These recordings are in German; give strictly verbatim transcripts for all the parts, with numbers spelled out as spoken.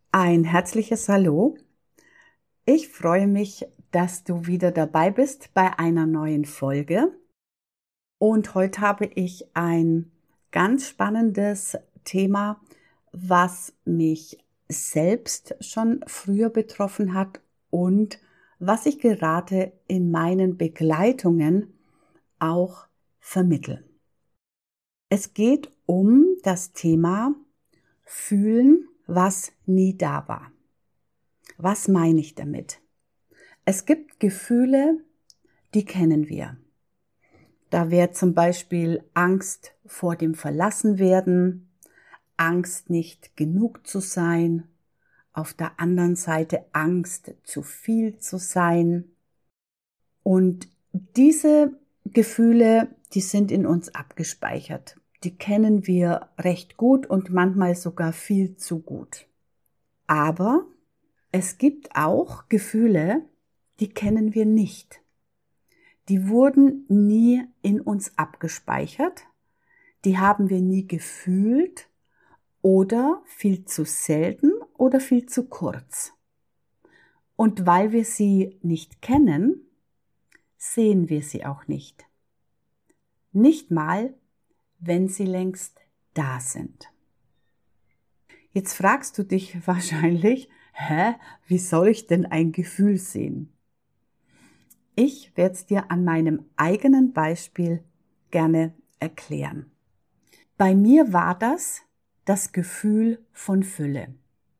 Ein herzliches Hallo. Ich freue mich, dass du wieder dabei bist bei einer neuen Folge. Und heute habe ich ein ganz spannendes Thema, was mich selbst schon früher betroffen hat und was ich gerade in meinen Begleitungen auch vermittle. Es geht um das Thema Fühlen, was nie da war. Was meine ich damit? Es gibt Gefühle, die kennen wir. Da wäre zum Beispiel Angst vor dem Verlassenwerden, Angst nicht genug zu sein, auf der anderen Seite Angst zu viel zu sein. Und diese Gefühle, die sind in uns abgespeichert. Die kennen wir recht gut und manchmal sogar viel zu gut. Aber es gibt auch Gefühle, die kennen wir nicht. Die wurden nie in uns abgespeichert, die haben wir nie gefühlt oder viel zu selten oder viel zu kurz. Und weil wir sie nicht kennen, sehen wir sie auch nicht. Nicht mal, wenn sie längst da sind. Jetzt fragst du dich wahrscheinlich, hä, wie soll ich denn ein Gefühl sehen? Ich werde es dir an meinem eigenen Beispiel gerne erklären. Bei mir war das das Gefühl von Fülle.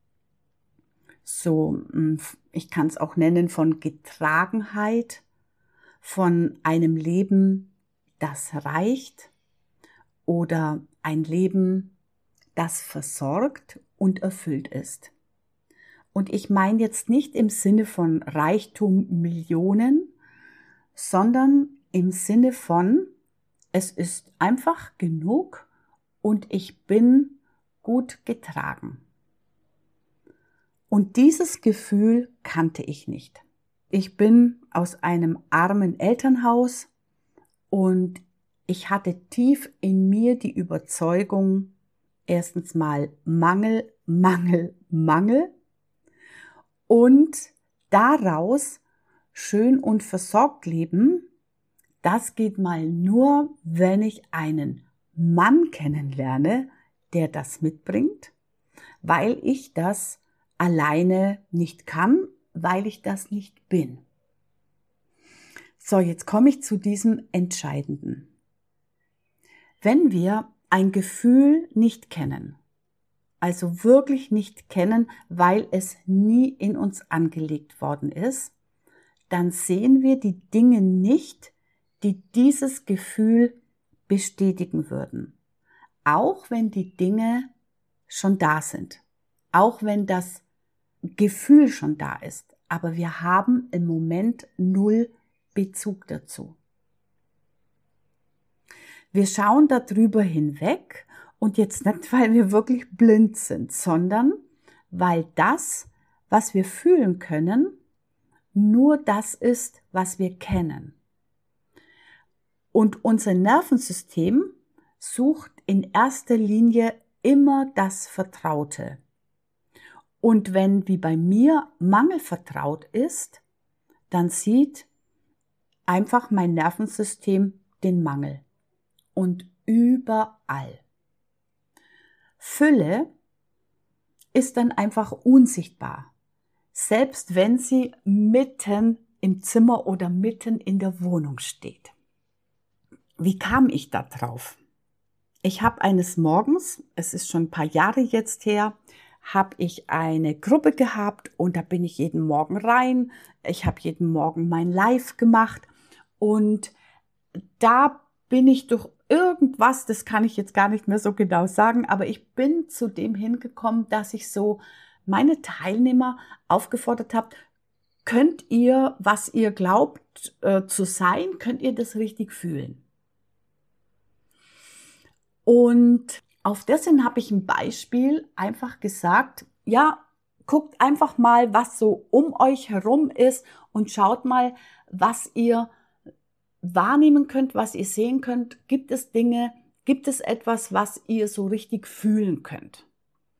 So, ich kann es auch nennen von Getragenheit, von einem Leben, das reicht oder ein Leben, das versorgt und erfüllt ist. Und ich meine jetzt nicht im Sinne von Reichtum, Millionen, sondern im Sinne von, es ist einfach genug und ich bin gut getragen. Und dieses Gefühl kannte ich nicht. Ich bin aus einem armen Elternhaus und ich hatte tief in mir die Überzeugung, erstens mal Mangel, Mangel, Mangel und daraus schön und versorgt leben, das geht mal nur, wenn ich einen Mann kennenlerne, der das mitbringt, weil ich das alleine nicht kann, weil ich das nicht bin. So, jetzt komme ich zu diesem Entscheidenden. Wenn wir ein Gefühl nicht kennen, also wirklich nicht kennen, weil es nie in uns angelegt worden ist, dann sehen wir die Dinge nicht, die dieses Gefühl bestätigen würden. Auch wenn die Dinge schon da sind, auch wenn das Gefühl schon da ist, aber wir haben im Moment null Bezug dazu. Wir schauen darüber hinweg und jetzt nicht, weil wir wirklich blind sind, sondern weil das, was wir fühlen können, nur das ist, was wir kennen. Und unser Nervensystem sucht in erster Linie immer das Vertraute. Und wenn, wie bei mir, Mangel vertraut ist, dann sieht einfach mein Nervensystem den Mangel. Und überall. Fülle ist dann einfach unsichtbar, selbst wenn sie mitten im Zimmer oder mitten in der Wohnung steht. Wie kam ich da drauf? Ich habe eines Morgens, es ist schon ein paar Jahre jetzt her, habe ich eine Gruppe gehabt und da bin ich jeden Morgen rein. Ich habe jeden Morgen mein Live gemacht und da bin ich durch irgendwas, das kann ich jetzt gar nicht mehr so genau sagen, aber ich bin zu dem hingekommen, dass ich so meine Teilnehmer aufgefordert habe, könnt ihr, was ihr glaubt äh, zu sein, könnt ihr das richtig fühlen? Und auf dessen habe ich ein Beispiel einfach gesagt, ja, guckt einfach mal, was so um euch herum ist und schaut mal, was ihr wahrnehmen könnt, was ihr sehen könnt. Gibt es Dinge, gibt es etwas, was ihr so richtig fühlen könnt?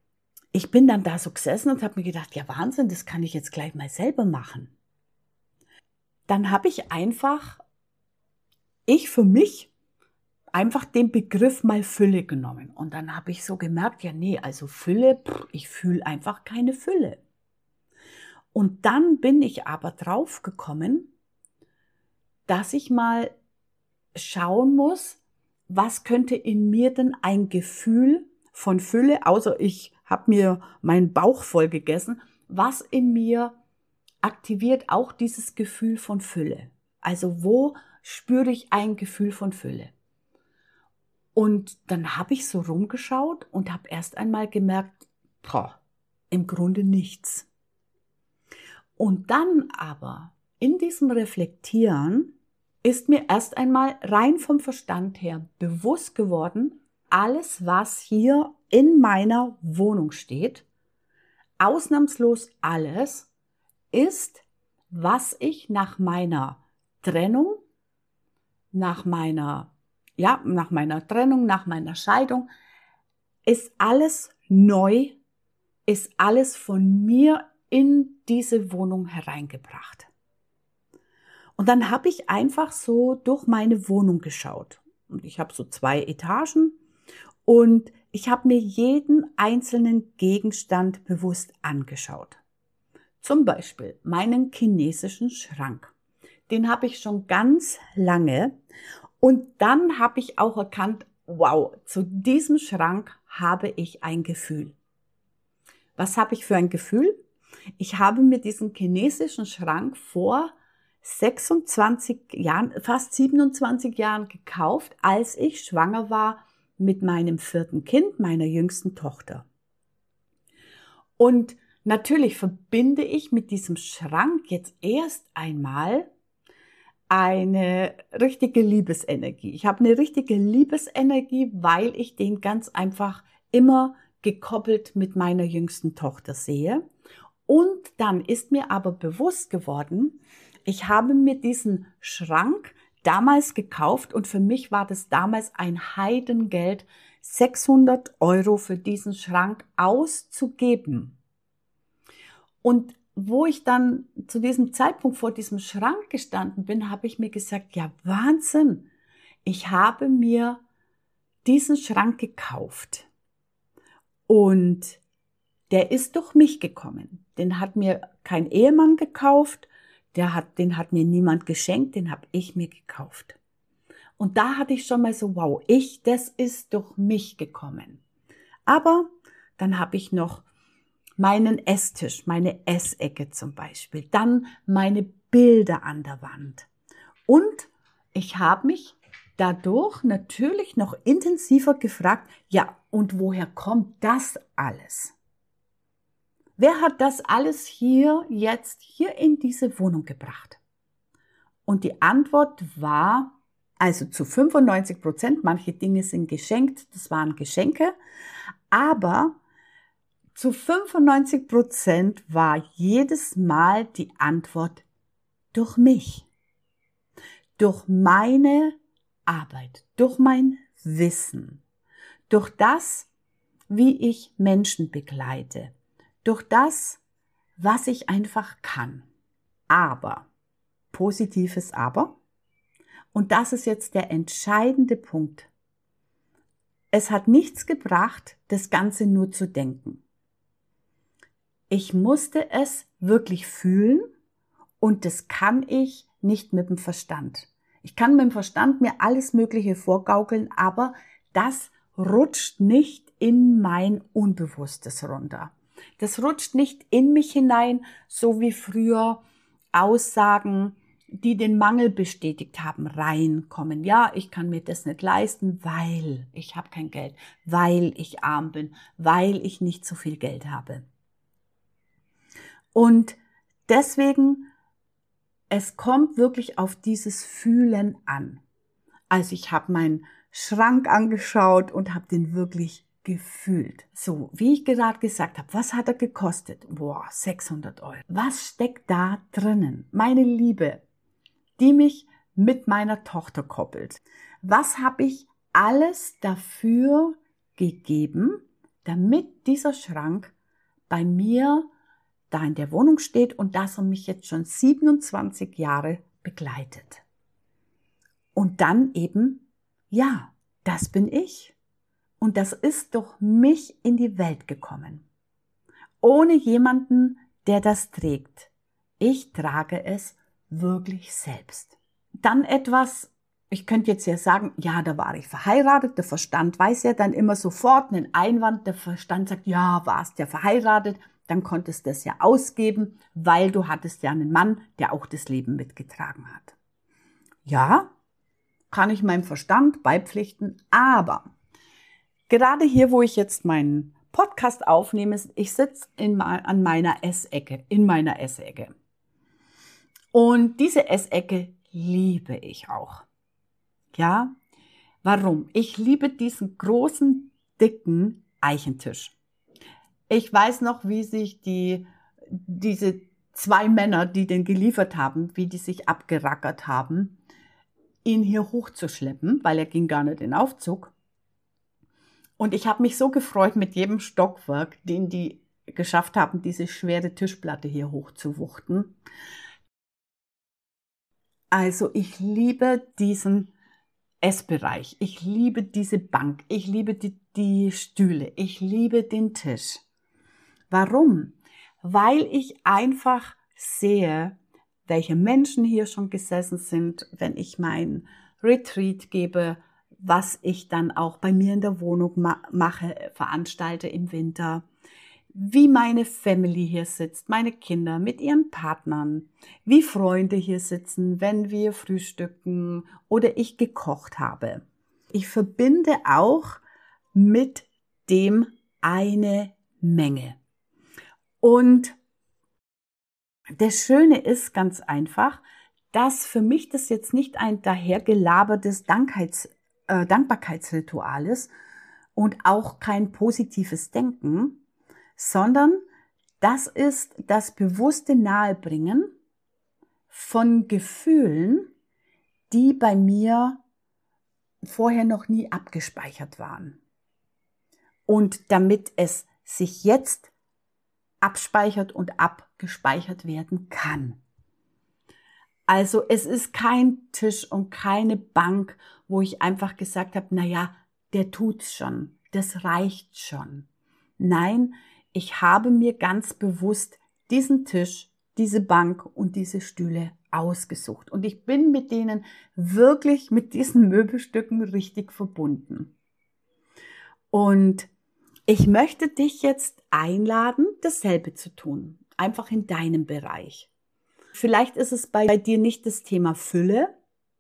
ich bin dann da so gesessen und habe mir gedacht, ja Wahnsinn, das kann ich jetzt gleich mal selber machen. Dann habe ich einfach, ich für mich, einfach den Begriff mal Fülle genommen. Und dann habe ich so gemerkt, ja nee, also Fülle, pff, ich fühle einfach keine Fülle. Und dann bin ich aber drauf gekommen, dass ich mal schauen muss, was könnte in mir denn ein Gefühl von Fülle, außer ich habe mir meinen Bauch voll gegessen, was in mir aktiviert auch dieses Gefühl von Fülle. Also wo spüre ich ein Gefühl von Fülle? Und dann habe ich so rumgeschaut und habe erst einmal gemerkt, boah, im Grunde nichts. Und dann aber in diesem Reflektieren ist mir erst einmal rein vom Verstand her bewusst geworden, alles, was hier in meiner Wohnung steht, ausnahmslos alles, ist, was ich nach meiner Trennung, nach meiner, ja, nach meiner Trennung, nach meiner Scheidung, ist alles neu, ist alles von mir in diese Wohnung hereingebracht. Und dann habe ich einfach so durch meine Wohnung geschaut. Und ich habe so zwei Etagen und ich habe mir jeden einzelnen Gegenstand bewusst angeschaut. Zum Beispiel meinen chinesischen Schrank. Den habe ich schon ganz lange. Und dann habe ich auch erkannt, wow, zu diesem Schrank habe ich ein Gefühl. Was habe ich für ein Gefühl? Ich habe mir diesen chinesischen Schrank vor sechsundzwanzig Jahren, fast siebenundzwanzig Jahren gekauft, als ich schwanger war mit meinem vierten Kind, meiner jüngsten Tochter. Und natürlich verbinde ich mit diesem Schrank jetzt erst einmal eine richtige Liebesenergie. Ich habe eine richtige Liebesenergie, weil ich den ganz einfach immer gekoppelt mit meiner jüngsten Tochter sehe. Und dann ist mir aber bewusst geworden, ich habe mir diesen Schrank damals gekauft und für mich war das damals ein Heidengeld, sechshundert Euro für diesen Schrank auszugeben. Und wo ich dann zu diesem Zeitpunkt vor diesem Schrank gestanden bin, habe ich mir gesagt, ja Wahnsinn, ich habe mir diesen Schrank gekauft und der ist durch mich gekommen. Den hat mir kein Ehemann gekauft, der hat, den hat mir niemand geschenkt, den habe ich mir gekauft. Und da hatte ich schon mal so, wow, ich, das ist durch mich gekommen. Aber dann habe ich noch meinen Esstisch, meine Essecke zum Beispiel, dann meine Bilder an der Wand. Und ich habe mich dadurch natürlich noch intensiver gefragt, ja, und woher kommt das alles? Wer hat das alles hier jetzt hier in diese Wohnung gebracht? Und die Antwort war, also zu fünfundneunzig Prozent, manche Dinge sind geschenkt, das waren Geschenke, aber zu fünfundneunzig Prozent war jedes Mal die Antwort durch mich, durch meine Arbeit, durch mein Wissen, durch das, wie ich Menschen begleite, durch das, was ich einfach kann. Aber, positives Aber, und das ist jetzt der entscheidende Punkt. Es hat nichts gebracht, das Ganze nur zu denken. Ich musste es wirklich fühlen und das kann ich nicht mit dem Verstand. Ich kann mit dem Verstand mir alles Mögliche vorgaukeln, aber das rutscht nicht in mein Unbewusstes runter. Das rutscht nicht in mich hinein, so wie früher Aussagen, die den Mangel bestätigt haben, reinkommen. Ja, ich kann mir das nicht leisten, weil ich habe kein Geld, weil ich arm bin, weil ich nicht so viel Geld habe. Und deswegen, es kommt wirklich auf dieses Fühlen an. Also ich habe meinen Schrank angeschaut und habe den wirklich gefühlt. So, wie ich gerade gesagt habe, was hat er gekostet? Boah, sechshundert Euro. Was steckt da drinnen? Meine Liebe, die mich mit meiner Tochter koppelt. Was habe ich alles dafür gegeben, damit dieser Schrank bei mir da in der Wohnung steht und dass er mich jetzt schon siebenundzwanzig Jahre begleitet. Und dann eben, ja, das bin ich. Und das ist durch mich in die Welt gekommen. Ohne jemanden, der das trägt. Ich trage es wirklich selbst. Dann etwas, ich könnte jetzt ja sagen, ja, da war ich verheiratet, der Verstand weiß ja dann immer sofort einen Einwand, der Verstand sagt, ja, warst ja verheiratet, dann konntest du es ja ausgeben, weil du hattest ja einen Mann, der auch das Leben mitgetragen hat. Ja, kann ich meinem Verstand beipflichten, aber gerade hier, wo ich jetzt meinen Podcast aufnehme, ich sitze in, an meiner Essecke, in meiner Essecke. Und diese Essecke liebe ich auch. Ja, warum? Ich liebe diesen großen, dicken Eichentisch. Ich weiß noch, wie sich die, diese zwei Männer, die den geliefert haben, wie die sich abgerackert haben, ihn hier hochzuschleppen, weil er ging gar nicht in Aufzug. Und ich habe mich so gefreut mit jedem Stockwerk, den die geschafft haben, diese schwere Tischplatte hier hochzuwuchten. Also ich liebe diesen Essbereich, ich liebe diese Bank, ich liebe die, die Stühle, ich liebe den Tisch. Warum? Weil ich einfach sehe, welche Menschen hier schon gesessen sind, wenn ich mein Retreat gebe, was ich dann auch bei mir in der Wohnung ma- mache, veranstalte im Winter, wie meine Family hier sitzt, meine Kinder mit ihren Partnern, wie Freunde hier sitzen, wenn wir frühstücken oder ich gekocht habe. Ich verbinde auch mit dem eine Menge. Und das Schöne ist ganz einfach, dass für mich das jetzt nicht ein dahergelabertes Dankheits, äh, Dankbarkeitsritual ist und auch kein positives Denken, sondern das ist das bewusste Nahebringen von Gefühlen, die bei mir vorher noch nie abgespeichert waren. Und damit es sich jetzt abspeichert und abgespeichert werden kann. Also es ist kein Tisch und keine Bank, wo ich einfach gesagt habe, na ja, der tut's schon, das reicht schon. Nein, ich habe mir ganz bewusst diesen Tisch, diese Bank und diese Stühle ausgesucht. Und ich bin mit denen wirklich, mit diesen Möbelstücken richtig verbunden. Und ich möchte dich jetzt einladen, dasselbe zu tun. Einfach in deinem Bereich. Vielleicht ist es bei dir nicht das Thema Fülle.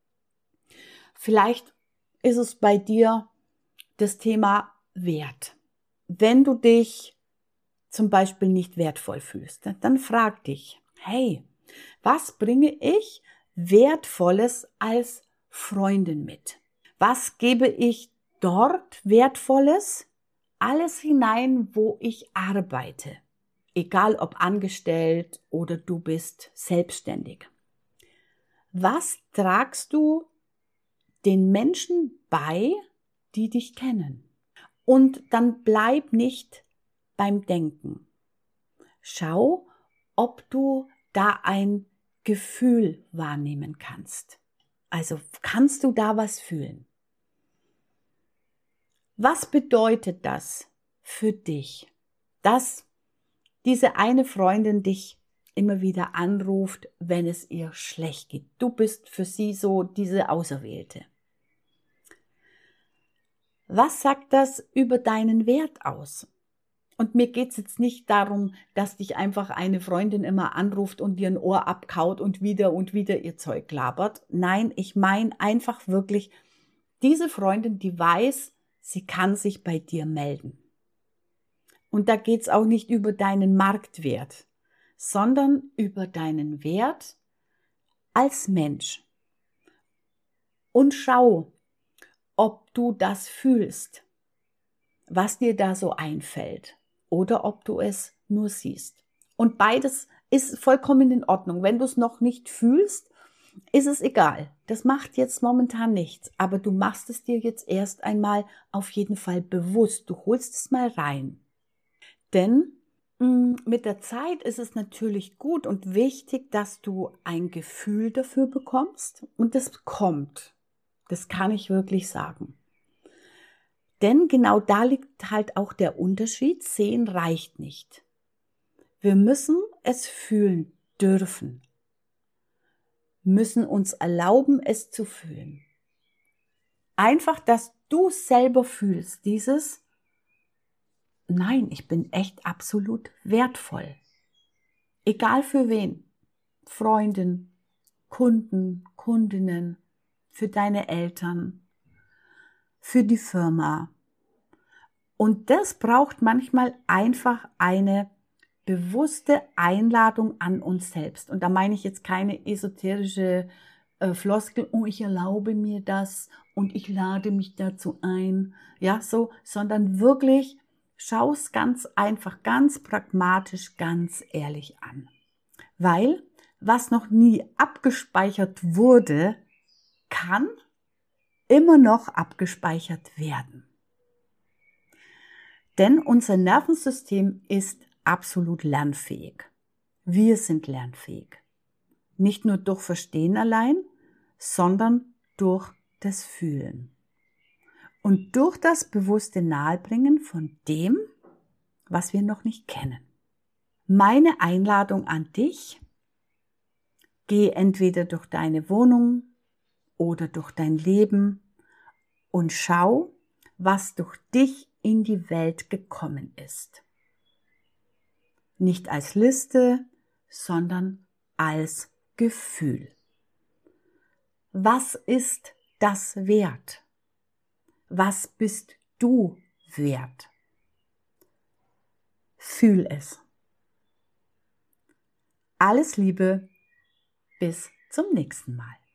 Vielleicht ist es bei dir das Thema Wert. Wenn du dich zum Beispiel nicht wertvoll fühlst, dann frag dich, hey, was bringe ich Wertvolles als Freundin mit? Was gebe ich dort Wertvolles? Alles hinein, wo ich arbeite. Egal ob angestellt oder du bist selbstständig. Was tragst du den Menschen bei, die dich kennen? Und dann bleib nicht beim Denken. Schau, ob du da ein Gefühl wahrnehmen kannst. Also kannst du da was fühlen? Was bedeutet das für dich, dass diese eine Freundin dich immer wieder anruft, wenn es ihr schlecht geht? Du bist für sie so diese Auserwählte. Was sagt das über deinen Wert aus? Und mir geht's jetzt nicht darum, dass dich einfach eine Freundin immer anruft und dir ein Ohr abkaut und wieder und wieder ihr Zeug labert. Nein, ich meine einfach wirklich diese Freundin, die weiß, sie kann sich bei dir melden. Und da geht's auch nicht über deinen Marktwert, sondern über deinen Wert als Mensch. Und schau, ob du das fühlst, was dir da so einfällt, oder ob du es nur siehst. Und beides ist vollkommen in Ordnung. Wenn du es noch nicht fühlst, ist es egal. Das macht jetzt momentan nichts. Aber du machst es dir jetzt erst einmal auf jeden Fall bewusst. Du holst es mal rein. Denn Mm, Mit der Zeit ist es natürlich gut und wichtig, dass du ein Gefühl dafür bekommst und das kommt. Das kann ich wirklich sagen. Denn genau da liegt halt auch der Unterschied. Sehen reicht nicht. Wir müssen es fühlen dürfen, müssen uns erlauben, es zu fühlen. Einfach, dass du selber fühlst, dieses, nein, ich bin echt absolut wertvoll. Egal für wen. Freundin, Kunden, Kundinnen, für deine Eltern, für die Firma. Und das braucht manchmal einfach eine bewusste Einladung an uns selbst. Und da meine ich jetzt keine esoterische äh, Floskel, oh, ich erlaube mir das und ich lade mich dazu ein, ja, so, sondern wirklich schau es ganz einfach, ganz pragmatisch, ganz ehrlich an. Weil was noch nie abgespeichert wurde, kann immer noch abgespeichert werden. Denn unser Nervensystem ist absolut lernfähig. Wir sind lernfähig. Nicht nur durch Verstehen allein, sondern durch das Fühlen. Und durch das bewusste Nahebringen von dem, was wir noch nicht kennen. Meine Einladung an dich: Geh entweder durch deine Wohnung oder durch dein Leben und schau, was durch dich in die Welt gekommen ist. Nicht als Liste, sondern als Gefühl. Was ist das wert? Was bist du wert? Fühl es. Alles Liebe, bis zum nächsten Mal.